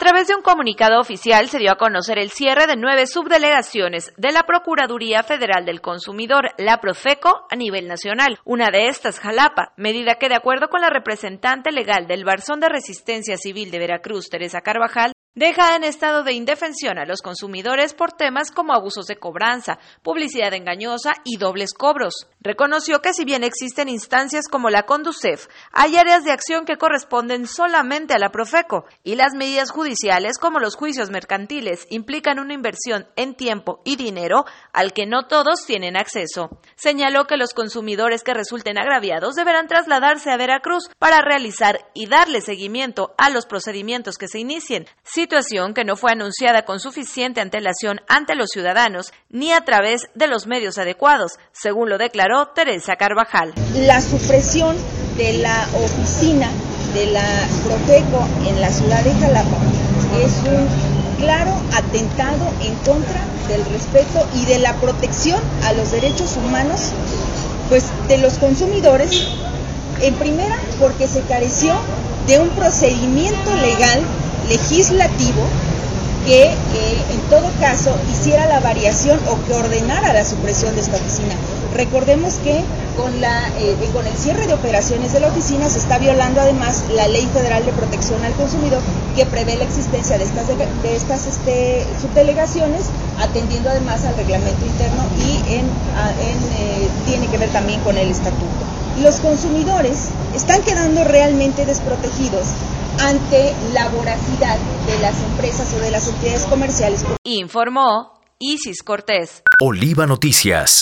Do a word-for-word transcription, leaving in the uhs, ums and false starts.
través de un comunicado oficial se dio a conocer el cierre de nueve subdelegaciones de la Procuraduría Federal del Consumidor, la Profeco, a nivel nacional. Una de estas, Jalapa, medida que de acuerdo con la representante legal del Barzón de Resistencia Civil de Veracruz, Teresa Carvajal, deja en estado de indefensión a los consumidores por temas como abusos de cobranza, publicidad engañosa y dobles cobros. Reconoció que si bien existen instancias como la Conducef, hay áreas de acción que corresponden solamente a la Profeco y las medidas judiciales como los juicios mercantiles implican una inversión en tiempo y dinero al que no todos tienen acceso. Señaló que los consumidores que resulten agraviados deberán trasladarse a Veracruz para realizar y darle seguimiento a los procedimientos que se inicien, situación que no fue anunciada con suficiente antelación ante los ciudadanos ni a través de los medios adecuados, según lo declaró Teresa Carvajal. La supresión de la oficina de la Profeco en la ciudad de Jalapa es un claro atentado en contra del respeto y de la protección a los derechos humanos, pues, de los consumidores, en primera porque se careció de un procedimiento legal legislativo que eh, en todo caso hiciera la variación o que ordenara la supresión de esta oficina. Recordemos que con, la, eh, con el cierre de operaciones de la oficina se está violando además la Ley Federal de Protección al Consumidor, que prevé la existencia de estas, de, de estas este, subdelegaciones, atendiendo además al reglamento interno y en, a, en, eh, tiene que ver también con el estatuto. Los consumidores están quedando realmente desprotegidos ante la voracidad de las empresas o de las entidades comerciales. Informó Isis Cortés. Oliva Noticias.